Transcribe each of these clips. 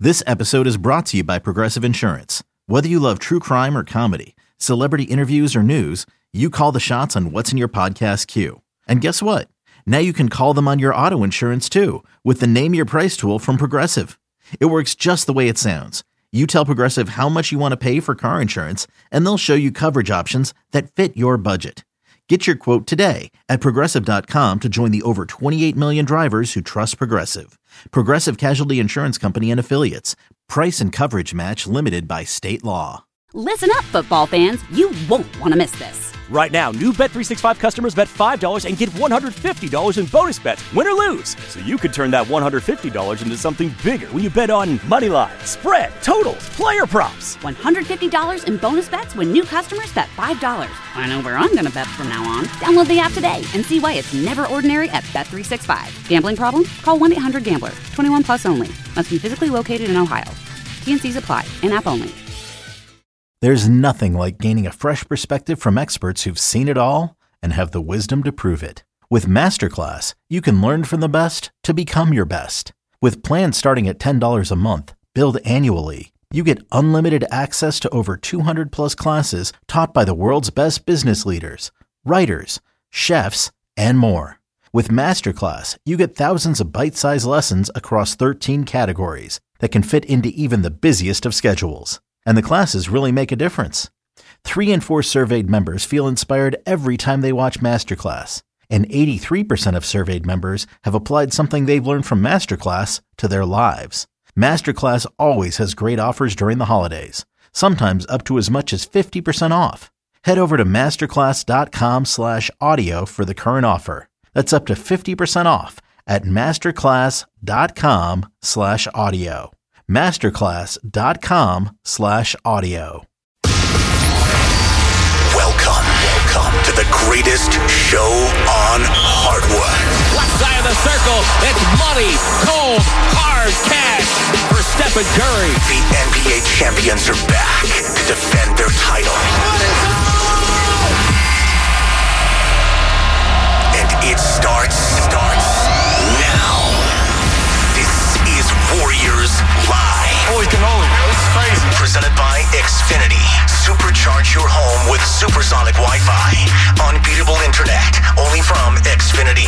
This episode is brought to you by Progressive Insurance. Whether you love true crime or comedy, celebrity interviews or news, you call the shots on what's in your podcast queue. And guess what? Now you can call them on your auto insurance too with the Name Your Price tool from Progressive. It works just the way it sounds. You tell Progressive how much you want to pay for car insurance, and they'll show you coverage options that fit your budget. Get your quote today at Progressive.com to join the over 28 million drivers who trust Progressive. Progressive Casualty Insurance Company and Affiliates. Price and coverage match limited by state law. Listen up, football fans. You won't want to miss this. Right now, new Bet365 customers bet $5 and get $150 in bonus bets, win or lose. So you could turn that $150 into something bigger when you bet on moneyline, spread, totals, player props. $150 in bonus bets when new customers bet $5. I know where I'm going to bet from now on. Download the app today and see why it's never ordinary at Bet365. Gambling problem? Call 1-800-GAMBLER. 21 plus only. Must be physically located in Ohio. T&Cs apply. In-app only. There's nothing like gaining a fresh perspective from experts who've seen it all and have the wisdom to prove it. With Masterclass, you can learn from the best to become your best. With plans starting at $10 a month, billed annually, you get unlimited access to over 200 plus classes taught by the world's best business leaders, writers, chefs, and more. With Masterclass, you get thousands of bite-sized lessons across 13 categories that can fit into even the busiest of schedules. And the classes really make a difference. 3 in 4 surveyed members feel inspired every time they watch Masterclass. And 83% of surveyed members have applied something they've learned from Masterclass to their lives. Masterclass always has great offers during the holidays, sometimes up to as much as 50% off. Head over to masterclass.com/audio for the current offer. That's up to 50% off at masterclass.com/audio. Masterclass.com/audio. Welcome to the greatest show on hardwood. Left side of the circle, it's money, cold, hard cash for Stephen Curry. The NBA champions are back to defend their title. And it starts now. This is Warriors Live. Holy cannoli, this is crazy. Presented by Xfinity. Supercharge your home with supersonic Wi-Fi. Unbeatable internet. Only from Xfinity.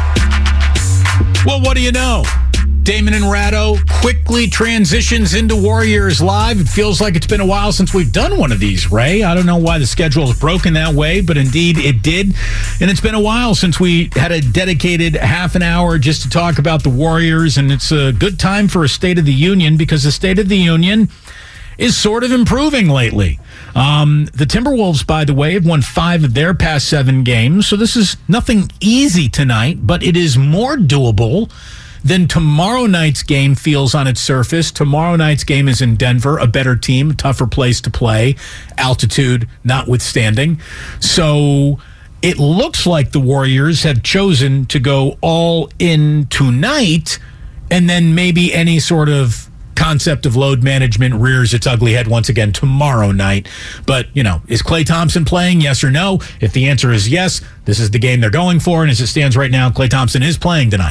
Well, what do you know? Damon and Ratto quickly transitions into Warriors Live. It feels like it's been a while since we've done one of these, Ray. I don't know why the schedule is broken that way, but indeed it did. And it's been a while since we had a dedicated half an hour just to talk about the Warriors, and it's a good time for a State of the Union because the State of the Union is sort of improving lately. The Timberwolves, by the way, have won 5 of their past 7 games, so this is nothing easy tonight, but it is more doable than tomorrow night's game feels on its surface. Tomorrow night's game is in Denver, a better team, a tougher place to play, altitude notwithstanding. So it looks like the Warriors have chosen to go all in tonight, and then maybe any sort of concept of load management rears its ugly head once again tomorrow night. But, is Klay Thompson playing, yes or no? If the answer is yes, this is the game they're going for, and as it stands right now, Klay Thompson is playing tonight.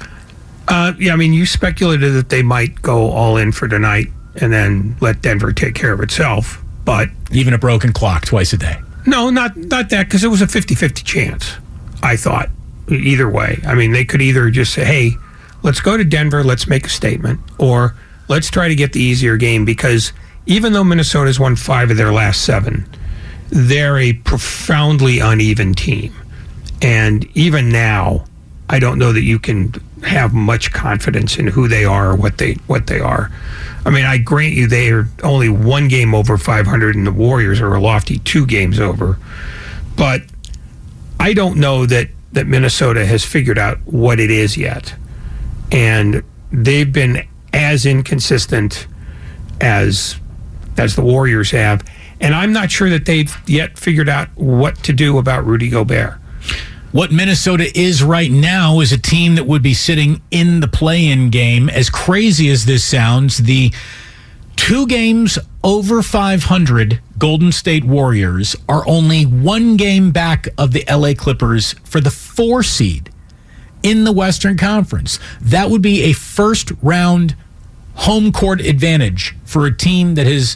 You speculated that they might go all in for tonight and then let Denver take care of itself. But even a broken clock twice a day. No, not that, because it was a 50-50 chance, I thought, either way. I mean, they could either just say, hey, let's go to Denver, let's make a statement, or let's try to get the easier game, because even though Minnesota's won 5 of their last 7, they're a profoundly uneven team. And even now, I don't know that you can have much confidence in who they are or what they are. I mean, I grant you they are only 1 game over 500 and the Warriors are a lofty 2 games over. But I don't know that Minnesota has figured out what it is yet. And they've been as inconsistent as the Warriors have. And I'm not sure that they've yet figured out what to do about Rudy Gobert. What Minnesota is right now is a team that would be sitting in the play-in game. As crazy as this sounds, the 2 games over 500 Golden State Warriors are only 1 game back of the LA Clippers for the 4 seed in the Western Conference. That would be a first-round home court advantage for a team that has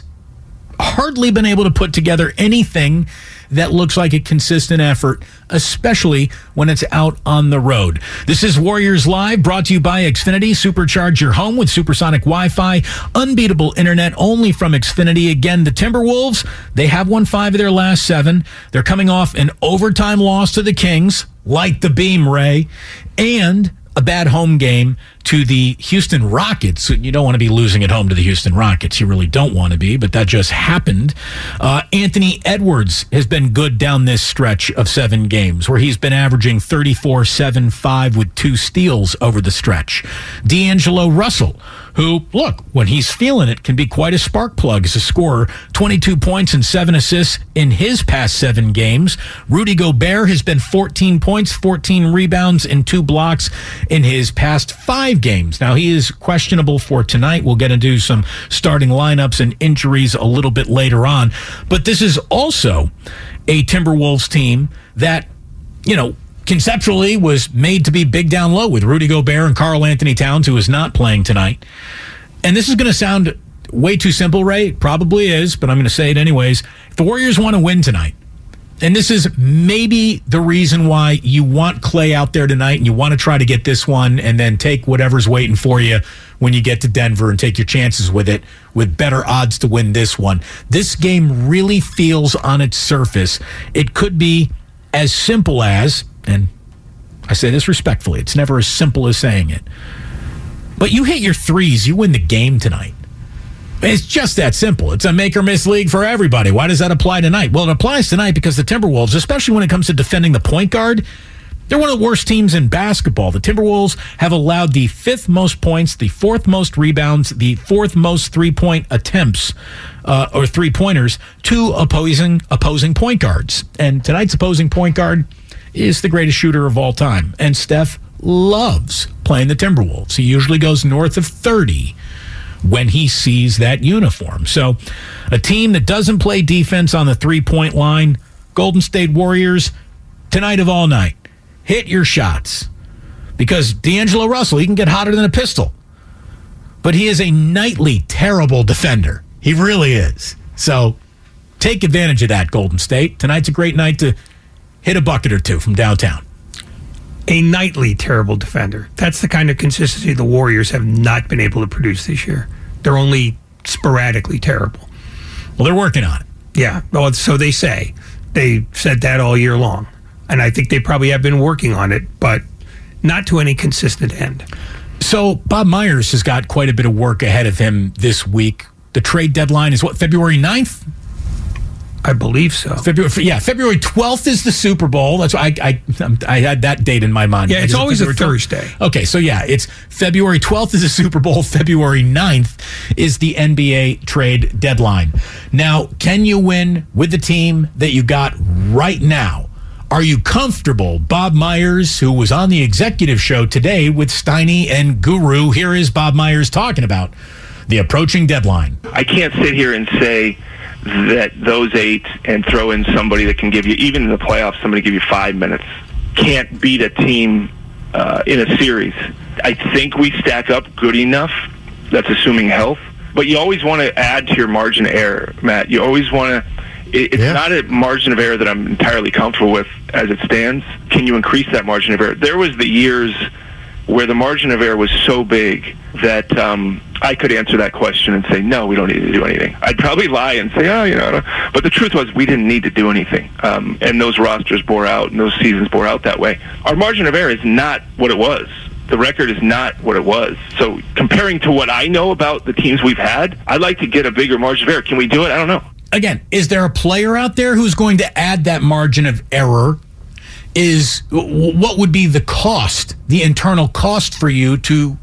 hardly been able to put together anything that looks like a consistent effort, especially when it's out on the road. This is Warriors Live, brought to you by Xfinity. Supercharge your home with supersonic Wi-Fi, unbeatable internet only from Xfinity. Again, the Timberwolves, they have won 5 of their last 7. They're coming off an overtime loss to the Kings, light the beam, Ray, and a bad home game to the Houston Rockets. You don't want to be losing at home to the Houston Rockets. You really don't want to be, but that just happened. Anthony Edwards has been good down this stretch of 7 games, where he's been averaging 34, 7, 5 with 2 steals over the stretch. D'Angelo Russell, who, look, when he's feeling it, can be quite a spark plug as a scorer. 22 points and 7 assists in his past 7 games. Rudy Gobert has been 14 points, 14 rebounds, and 2 blocks in his past 5 games. Now, he is questionable for tonight. We'll get into some starting lineups and injuries a little bit later on. But this is also a Timberwolves team that, conceptually was made to be big down low with Rudy Gobert and Karl Anthony Towns, who is not playing tonight. And this is going to sound way too simple, Ray. It probably is, but I'm going to say it anyways. If the Warriors want to win tonight, and this is maybe the reason why you want Klay out there tonight and you want to try to get this one and then take whatever's waiting for you when you get to Denver and take your chances with it, with better odds to win this one. This game really feels on its surface. It could be as simple as, and I say this respectfully, it's never as simple as saying it, but you hit your threes, you win the game tonight. It's just that simple. It's a make-or-miss league for everybody. Why does that apply tonight? Well, it applies tonight because the Timberwolves, especially when it comes to defending the point guard, they're one of the worst teams in basketball. The Timberwolves have allowed the 5th most points, the 4th most rebounds, the 4th most three-point attempts, or three-pointers, to opposing point guards. And tonight's opposing point guard is the greatest shooter of all time. And Steph loves playing the Timberwolves. He usually goes north of 30 when he sees that uniform. So a team that doesn't play defense on the three-point line, Golden State Warriors, tonight of all night, hit your shots. Because D'Angelo Russell, he can get hotter than a pistol. But he is a nightly terrible defender. He really is. So take advantage of that, Golden State. Tonight's a great night to hit a bucket or two from downtown. A nightly terrible defender. That's the kind of consistency the Warriors have not been able to produce this year. They're only sporadically terrible. Well, they're working on it. Yeah, well, so they say. They said that all year long. And I think they probably have been working on it, but not to any consistent end. So Bob Myers has got quite a bit of work ahead of him this week. The trade deadline is what, February 9th? I believe so. February 12th is the Super Bowl. That's why I had that date in my mind. Yeah, it's always a Thursday. Okay, so yeah, it's February 12th is the Super Bowl. February 9th is the NBA trade deadline. Now, can you win with the team that you got right now? Are you comfortable? Bob Myers, who was on the executive show today with Steiny and Guru, here is Bob Myers talking about the approaching deadline. I can't sit here and say that those 8 and throw in somebody that can give you, even in the playoffs, somebody give you 5 minutes, can't beat a team in a series. I think we stack up good enough. That's assuming health. But you always want to add to your margin of error, Matt. You always want to. It's not a margin of error that I'm entirely comfortable with as it stands. Can you increase that margin of error? There was the years where the margin of error was so big that I could answer that question and say, no, we don't need to do anything. I'd probably lie and say, but the truth was we didn't need to do anything. And those rosters bore out and those seasons bore out that way. Our margin of error is not what it was. The record is not what it was. So comparing to what I know about the teams we've had, I'd like to get a bigger margin of error. Can we do it? I don't know. Again, is there a player out there who's going to add that margin of error? Is what would be the cost, the internal cost for you to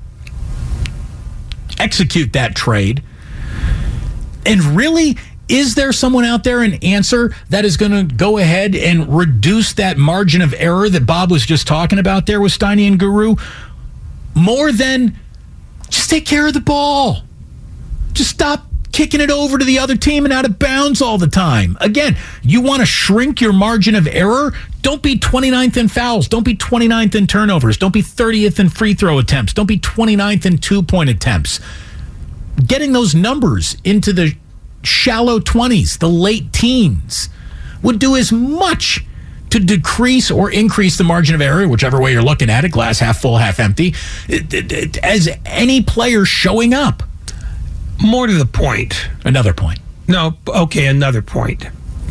execute that trade? And really, is there someone out there, an answer that is going to go ahead and reduce that margin of error that Bob was just talking about there with Steiny and Guru? More than just take care of the ball. Just stop kicking it over to the other team and out of bounds all the time. Again, you want to shrink your margin of error? Don't be 29th in fouls. Don't be 29th in turnovers. Don't be 30th in free throw attempts. Don't be 29th in 2-point attempts. getting those numbers into the shallow 20s, the late teens, would do as much to decrease or increase the margin of error, whichever way you're looking at it, glass half full, half empty, as any player showing up. More to the point. Another point. No, okay, another point.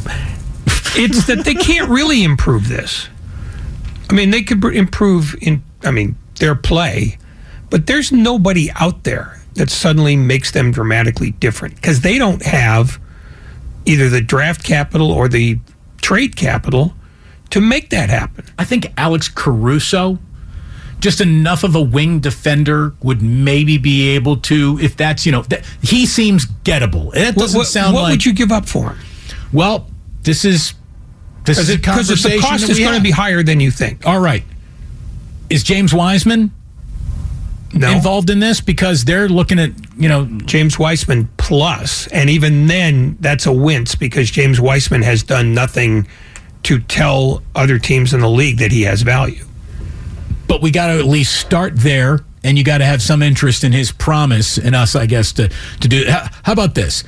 It's that they can't really improve this. I mean, they could improve their play, but there's nobody out there that suddenly makes them dramatically different because they don't have either the draft capital or the trade capital to make that happen. I think Alex Caruso, just enough of a wing defender, would maybe be able to, if that's, he seems gettable. That doesn't sound like... What would you give up for him? Well, this is a conversation because the cost is going to be higher than you think. All right. Is James Wiseman involved in this? Because they're looking at, James Wiseman plus, and even then, that's a wince because James Wiseman has done nothing to tell other teams in the league that he has value. But we got to at least start there, and you got to have some interest in his promise and us, I guess, to do it. How about this?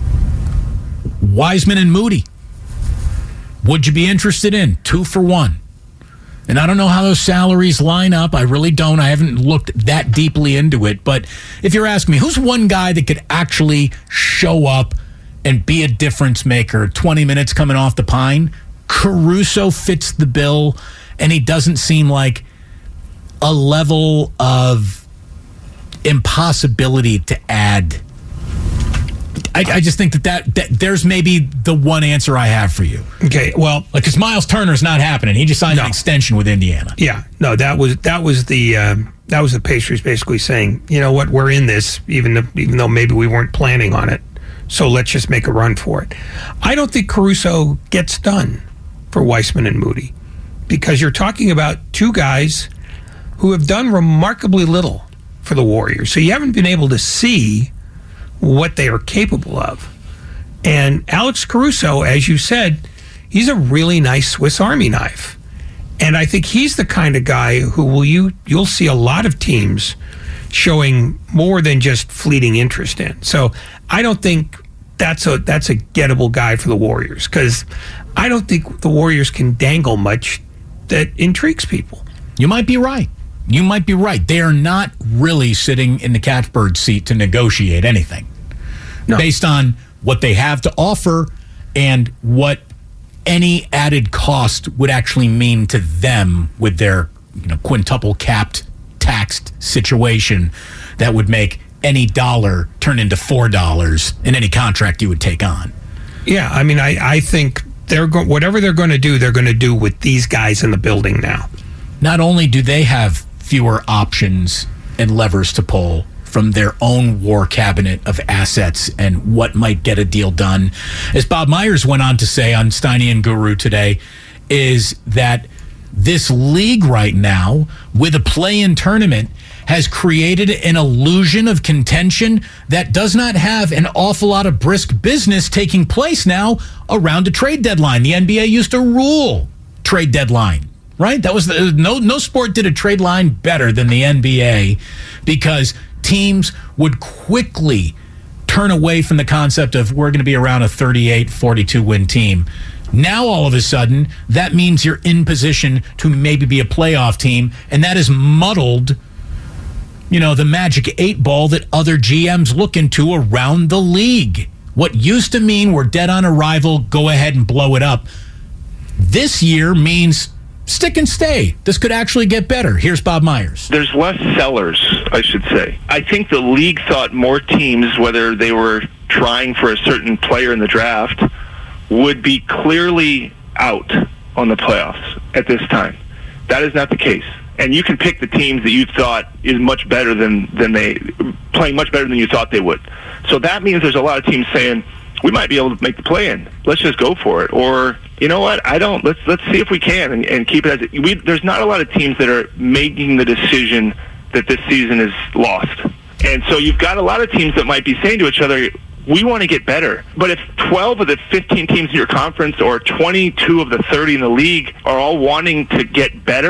Wiseman and Moody. Would you be interested in 2 for 1? And I don't know how those salaries line up. I really don't. I haven't looked that deeply into it. But if you're asking me, who's one guy that could actually show up and be a difference maker? 20 minutes coming off the pine. Caruso fits the bill, and he doesn't seem like a level of impossibility to add. I just think that there's maybe the one answer I have for you. Okay, well, because Miles Turner's not happening. He just signed an extension with Indiana. Yeah, no, that was the Pacers basically saying, you know what, we're in this, even though maybe we weren't planning on it. So let's just make a run for it. I don't think Caruso gets done for Wiseman and Moody because you're talking about two guys who have done remarkably little for the Warriors. So you haven't been able to see what they are capable of. And Alex Caruso, as you said, he's a really nice Swiss Army knife. And I think he's the kind of guy who you'll see a lot of teams showing more than just fleeting interest in. So I don't think that's a gettable guy for the Warriors because I don't think the Warriors can dangle much that intrigues people. You might be right. They are not really sitting in the catbird seat to negotiate anything based on what they have to offer and what any added cost would actually mean to them with their quintuple capped taxed situation that would make any dollar turn into $4 in any contract you would take on. Yeah, I mean, I think whatever they're going to do, they're going to do with these guys in the building now. Not only do they have fewer options and levers to pull from their own war cabinet of assets and what might get a deal done, as Bob Myers went on to say on Steiny and Guru today, is that this league right now, with a play-in tournament, has created an illusion of contention that does not have an awful lot of brisk business taking place now around a trade deadline. The NBA used to rule trade deadline. Right? That was no sport did a trade line better than the NBA because teams would quickly turn away from the concept of we're going to be around a 38, 42 win team. Now, all of a sudden, that means you're in position to maybe be a playoff team, and that has muddled, the magic 8 ball that other GMs look into around the league. What used to mean we're dead on arrival, go ahead and blow it up. This year means stick and stay. This could actually get better. Here's Bob Myers. There's less sellers, I should say. I think the league thought more teams, whether they were trying for a certain player in the draft, would be clearly out on the playoffs at this time. That is not the case. And you can pick the teams that you thought is much better than they playing much better than you thought they would. So that means there's a lot of teams saying, we might be able to make the play-in. Let's just go for it. Or, you know what, let's see if we can and keep it as it. There's not a lot of teams that are making the decision that this season is lost. And so you've got a lot of teams that might be saying to each other, we want to get better. But if 12 of the 15 teams in your conference or 22 of the 30 in the league are all wanting to get better,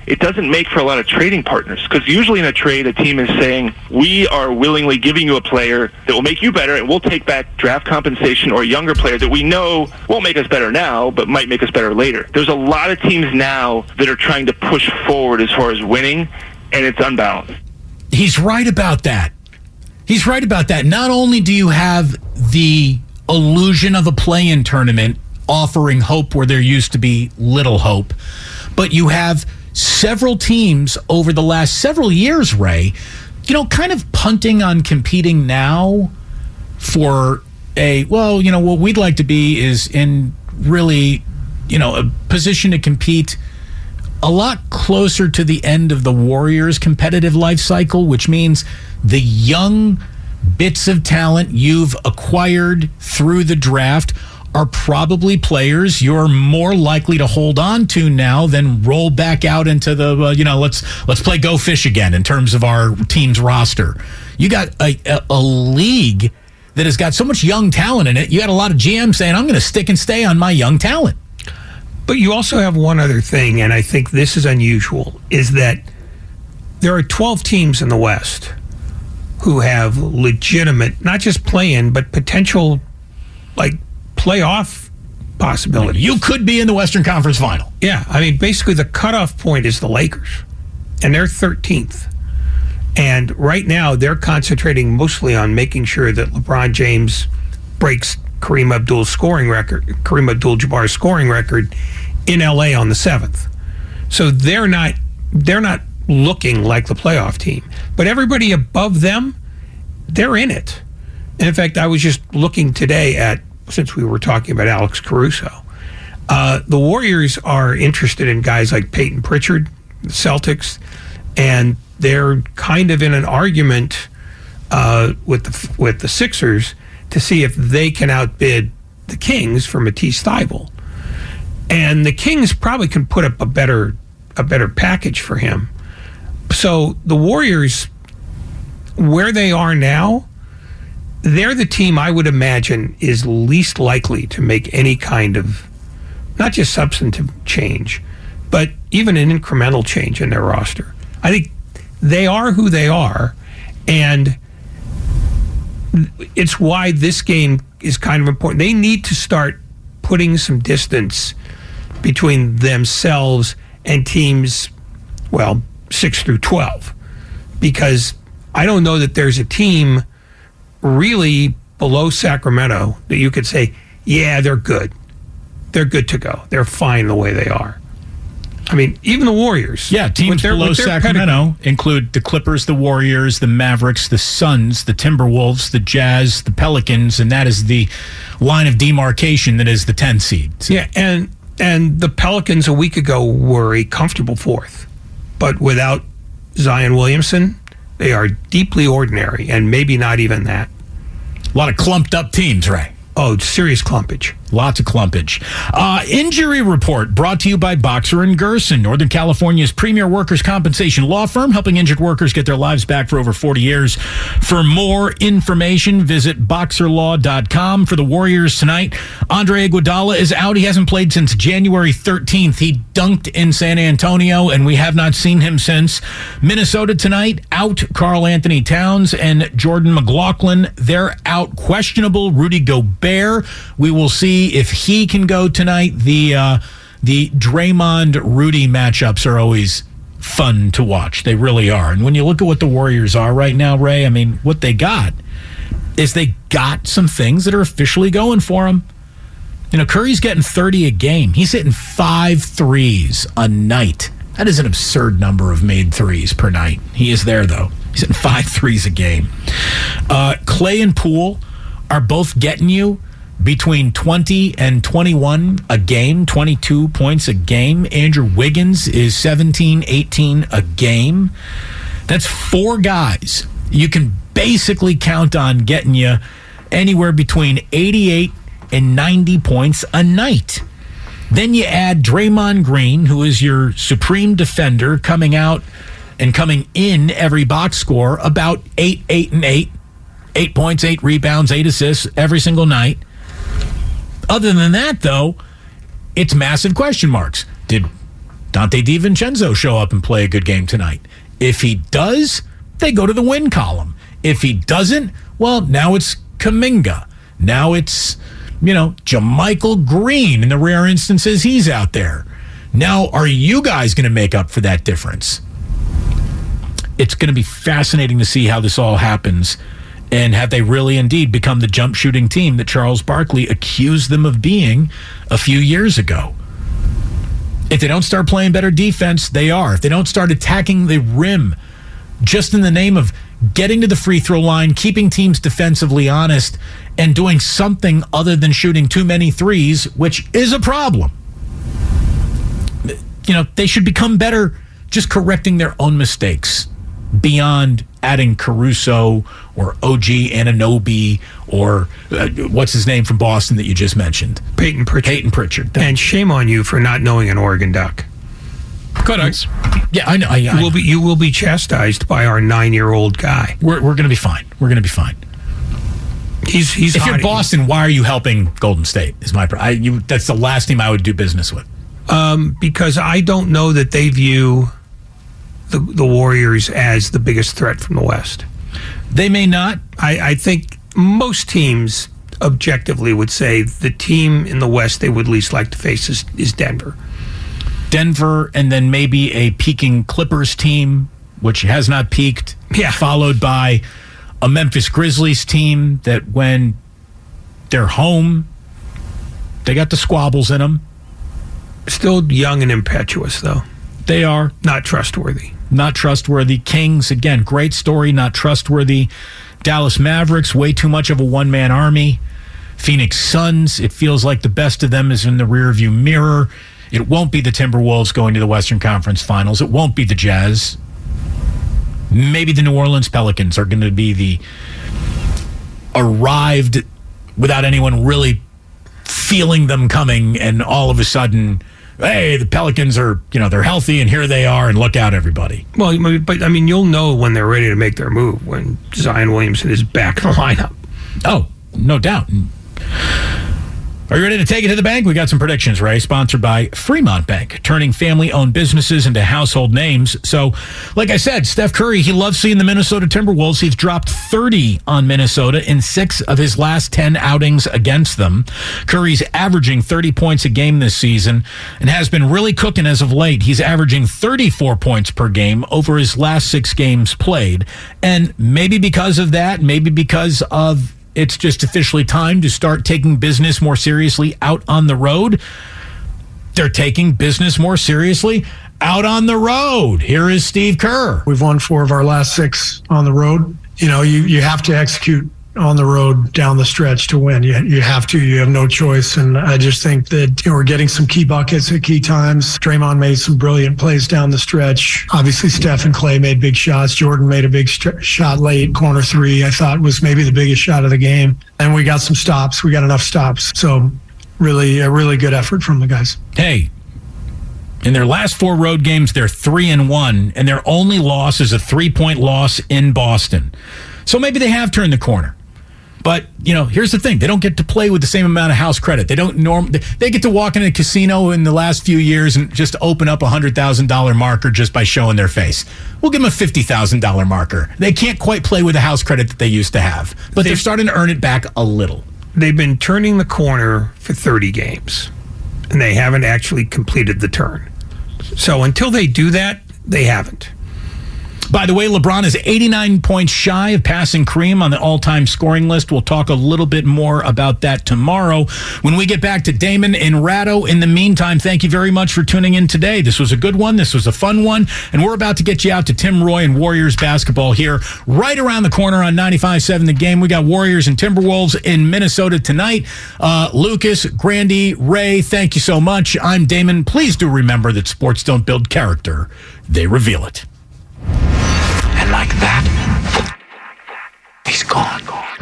it doesn't make for a lot of trading partners, because usually in a trade, a team is saying, we are willingly giving you a player that will make you better, and we'll take back draft compensation or a younger player that we know won't make us better now, but might make us better later. There's a lot of teams now that are trying to push forward as far as winning, and it's unbalanced. He's right about that. He's right about that. Not only do you have the illusion of a play-in tournament offering hope where there used to be little hope, but you have several teams over the last several years, Ray, kind of punting on competing now for what we'd like to be is in really, a position to compete a lot closer to the end of the Warriors' competitive life cycle, which means the young bits of talent you've acquired through the draft are probably players you're more likely to hold on to now than roll back out into the, let's play Go Fish again in terms of our team's roster. You got a league that has got so much young talent in it. You got a lot of GMs saying, I'm going to stick and stay on my young talent. But you also have one other thing, and I think this is unusual, is that there are 12 teams in the West who have legitimate, not just play-in, but potential, playoff possibilities. You could be in the Western Conference Final. Yeah, basically the cutoff point is the Lakers, and they're 13th. And right now, they're concentrating mostly on making sure that LeBron James breaks Kareem Abdul-Jabbar's scoring record in LA on the 7th. So they're not looking like the playoff team. But everybody above them, they're in it. And in fact, I was just looking today at, since we were talking about Alex Caruso, the Warriors are interested in guys like Peyton Pritchard, the Celtics, and they're kind of in an argument with the Sixers to see if they can outbid the Kings for Matisse Thybulle. And the Kings probably can put up a better package for him. So the Warriors, where they are now, they're the team I would imagine is least likely to make any kind of, not just substantive change, but even an incremental change in their roster. I think they are who they are, and it's why this game is kind of important. They need to start putting some distance between themselves and teams, 6 through 12, because I don't know that there's a team really below Sacramento that you could say, yeah, they're good. They're good to go. They're fine the way they are. Even the Warriors. Yeah, teams below Sacramento include the Clippers, the Warriors, the Mavericks, the Suns, the Timberwolves, the Jazz, the Pelicans, and that is the line of demarcation that is the 10 seed. So. Yeah, and the Pelicans a week ago were a comfortable 4th. But without Zion Williamson, they are deeply ordinary, and maybe not even that. A lot of clumped up teams, Ray. Oh, serious clumpage. Lots of clumpage. Injury report brought to you by Boxer & Gerson, Northern California's premier workers' compensation law firm, helping injured workers get their lives back for over 40 years. For more information, visit boxerlaw.com. For the Warriors tonight, Andre Iguodala is out. He hasn't played since January 13th. He dunked in San Antonio, and we have not seen him since. Minnesota tonight, out Karl Anthony Towns and Jordan McLaughlin. They're out. Questionable Rudy Gobert. We will see if he can go tonight. The Draymond-Rudy matchups are always fun to watch. They really are. And when you look at what the Warriors are right now, Ray, what they got is they got some things that are officially going for them. Curry's getting 30 a game. He's hitting 5 threes a night. That is an absurd number of made threes per night. He is there, though. He's hitting 5 threes a game. Clay and Poole are both getting you between 20 and 21 a game, 22 points a game. Andrew Wiggins is 17, 18 a game. That's 4 guys you can basically count on getting you anywhere between 88 and 90 points a night. Then you add Draymond Green, who is your supreme defender, coming out and coming in every box score about 8, 8 points, 8 rebounds, 8 assists every single night. Other than that, though, it's massive question marks. Did Dante DiVincenzo show up and play a good game tonight? If he does, they go to the win column. If he doesn't, well, now it's Kuminga. Now it's, JaMychal Green in the rare instances he's out there. Now, are you guys going to make up for that difference? It's going to be fascinating to see how this all happens. And have they really indeed become the jump shooting team that Charles Barkley accused them of being a few years ago? If they don't start playing better defense, they are. If they don't start attacking the rim just in the name of getting to the free throw line, keeping teams defensively honest, and doing something other than shooting too many threes, which is a problem. They should become better just correcting their own mistakes beyond adding Caruso or OG Anunoby or what's his name from Boston that you just mentioned? Peyton Pritchard. And shame on you for not knowing an Oregon Duck. Good. Yeah, I know. You will be chastised by our 9-year-old guy. We're going to be fine. We're going to be fine. He's if you're Boston, why are you helping Golden State? Is my that's the last team I would do business with. Because I don't know that they view the Warriors as the biggest threat from the West. They may not. I think most teams objectively would say the team in the West they would least like to face is Denver. Denver, and then maybe a peaking Clippers team, which has not peaked. Yeah. Followed by a Memphis Grizzlies team that when they're home, they got the squabbles in them. Still young and impetuous, though. They are. Not trustworthy. Not trustworthy. Kings, again, great story, not trustworthy. Dallas Mavericks, way too much of a one-man army. Phoenix Suns, it feels like the best of them is in the rearview mirror. It won't be the Timberwolves going to the Western Conference Finals. It won't be the Jazz. Maybe the New Orleans Pelicans are going to be the arrived without anyone really feeling them coming, and all of a sudden, hey, the Pelicans are, they're healthy, and here they are, and look out, everybody. Well, but, you'll know when they're ready to make their move, when Zion Williamson is back in the lineup. Oh, no doubt. Are you ready to take it to the bank? We got some predictions, Ray, sponsored by Fremont Bank, turning family-owned businesses into household names. So, like I said, Steph Curry, he loves seeing the Minnesota Timberwolves. He's dropped 30 on Minnesota in 6 of his last 10 outings against them. Curry's averaging 30 points a game this season and has been really cooking as of late. He's averaging 34 points per game over his last 6 games played. And maybe because of that, maybe because of it's just officially time to start taking business more seriously out on the road. They're taking business more seriously out on the road. Here is Steve Kerr. We've won 4 of our last 6 on the road. You have to execute on the road down the stretch to win. You have to. You have no choice. And I just think that we're getting some key buckets at key times. Draymond made some brilliant plays down the stretch. Obviously, Steph and Clay made big shots. Jordan made a big shot late, corner 3, I thought was maybe the biggest shot of the game. And we got some stops. We got enough stops. So really, a really good effort from the guys. Hey, in their last 4 road games, they're 3-1, and their only loss is a 3-point loss in Boston. So maybe they have turned the corner. But, here's the thing. They don't get to play with the same amount of house credit. They they get to walk in a casino in the last few years and just open up a $100,000 marker just by showing their face. We'll give them a $50,000 marker. They can't quite play with the house credit that they used to have. But they're starting to earn it back a little. They've been turning the corner for 30 games, and they haven't actually completed the turn. So until they do that, they haven't. By the way, LeBron is 89 points shy of passing Kareem on the all-time scoring list. We'll talk a little bit more about that tomorrow when we get back to Damon and Ratto. In the meantime, thank you very much for tuning in today. This was a good one. This was a fun one. And we're about to get you out to Tim Roy and Warriors basketball here right around the corner on 95.7 The Game. We got Warriors and Timberwolves in Minnesota tonight. Lucas, Grandy, Ray, thank you so much. I'm Damon. Please do remember that sports don't build character. They reveal it. And like that, he's gone.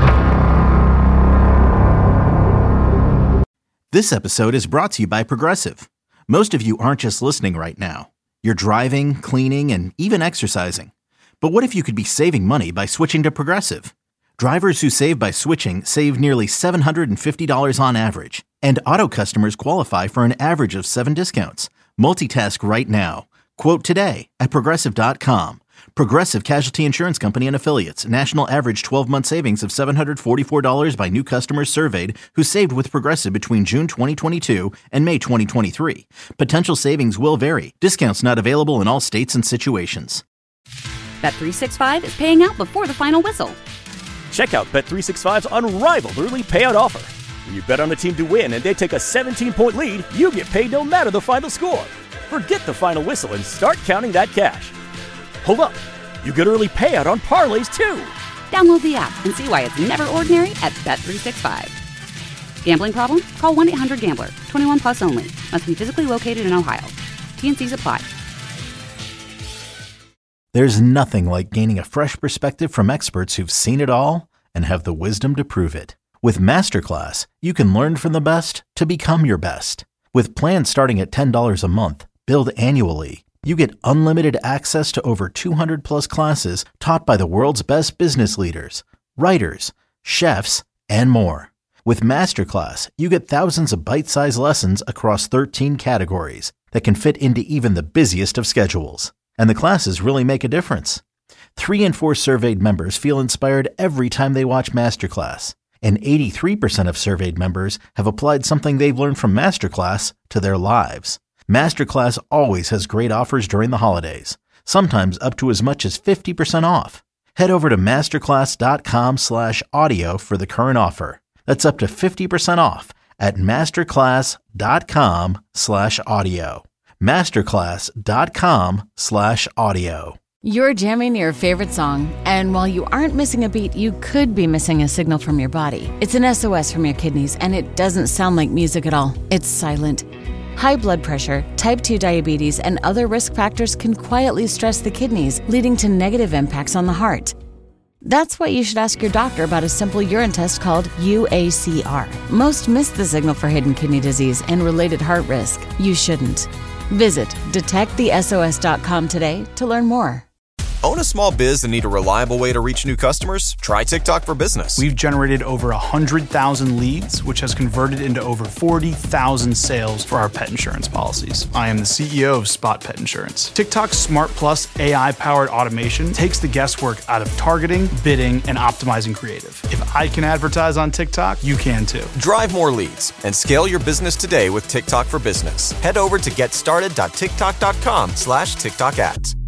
This episode is brought to you by Progressive. Most of you aren't just listening right now. You're driving, cleaning, and even exercising. But what if you could be saving money by switching to Progressive? Drivers who save by switching save nearly $750 on average. And auto customers qualify for an average of 7 discounts. Multitask right now. Quote today at Progressive.com. Progressive Casualty Insurance Company and Affiliates. National average 12-month savings of $744 by new customers surveyed who saved with Progressive between June 2022 and May 2023. Potential savings will vary. Discounts not available in all states and situations. Bet365 is paying out before the final whistle. Check out Bet365's unrivaled early payout offer. When you bet on a team to win and they take a 17-point lead, you get paid no matter the final score. Forget the final whistle and start counting that cash. Hold up. You get early payout on parlays, too. Download the app and see why it's never ordinary at Bet365. Gambling problem? Call 1-800-GAMBLER. 21 plus only. Must be physically located in Ohio. T&Cs apply. There's nothing like gaining a fresh perspective from experts who've seen it all and have the wisdom to prove it. With Masterclass, you can learn from the best to become your best. With plans starting at $10 a month, billed annually, you get unlimited access to over 200 plus classes taught by the world's best business leaders, writers, chefs, and more. With Masterclass, you get thousands of bite-sized lessons across 13 categories that can fit into even the busiest of schedules. And the classes really make a difference. 3 in 4 surveyed members feel inspired every time they watch Masterclass. And 83% of surveyed members have applied something they've learned from Masterclass to their lives. Masterclass always has great offers during the holidays, sometimes up to as much as 50% off. Head over to masterclass.com/audio for the current offer. That's up to 50% off at masterclass.com/audio. masterclass.com/audio. You're jamming your favorite song, and while you aren't missing a beat, you could be missing a signal from your body. It's an SOS from your kidneys, and it doesn't sound like music at all. It's silent. High blood pressure, type 2 diabetes, and other risk factors can quietly stress the kidneys, leading to negative impacts on the heart. That's why you should ask your doctor about a simple urine test called UACR. Most miss the signal for hidden kidney disease and related heart risk. You shouldn't. Visit detectthesos.com today to learn more. Own a small biz and need a reliable way to reach new customers? Try TikTok for Business. We've generated over 100,000 leads, which has converted into over 40,000 sales for our pet insurance policies. I am the CEO of Spot Pet Insurance. TikTok's Smart Plus AI-powered automation takes the guesswork out of targeting, bidding, and optimizing creative. If I can advertise on TikTok, you can too. Drive more leads and scale your business today with TikTok for Business. Head over to getstarted.tiktok.com/TikTok ads.